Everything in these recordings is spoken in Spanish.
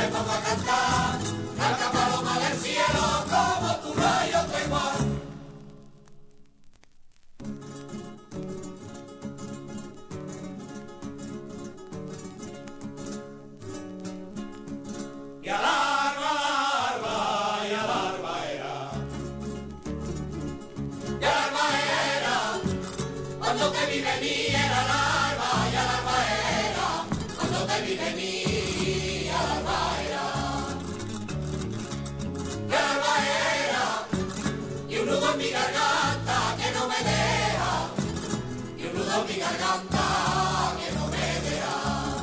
me pongo a cantar, blanca paloma del cielo, como tu rayo otro igual. Y al alba era, y al alba era, cuando te vi venir era el alba, y al alba era, cuando te vi venir al alba era, y al alba era, y un nudo en mi garganta que no me deja, y un nudo en mi garganta que no me deja.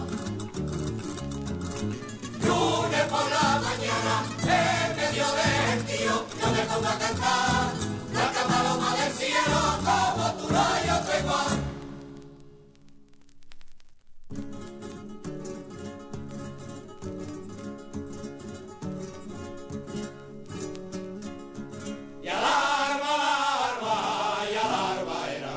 Lunes por la mañana, en medio del tío, yo me pongo a cantar, blanca paloma del cielo, como tu rayo otro igual. Y al alba era,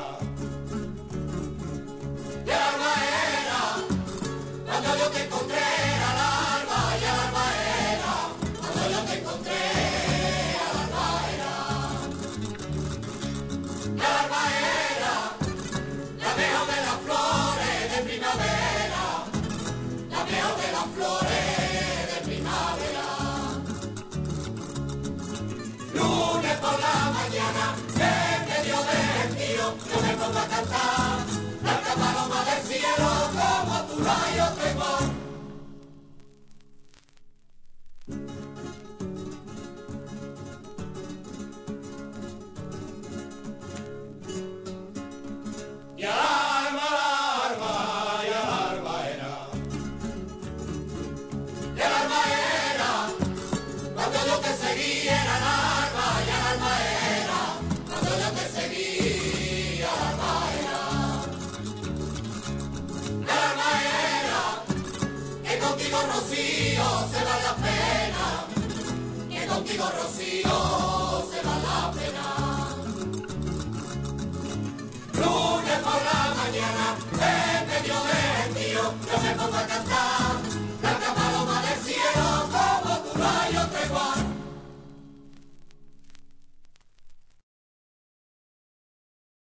y al alba era, cuando yo te encontré era el alba, y al alba era, cuando yo te encontré al alba era, y al alba era, la mejor de las flores de primavera, la mejor de las flores de primavera. Lunes por la mañana, en medio del tío, yo me pongo a cantar, blanca paloma del cielo, como tu rayo otro igual. Y al alba era, y al alba era, cuando yo te seguí era el alba, y al alba era, cuando yo te seguí al alba era, y al alba era, que contigo Rocío se va la pena, que contigo Rocío se va la pena. Lunes por la mañana, en medio del tío, yo me pongo a cantar.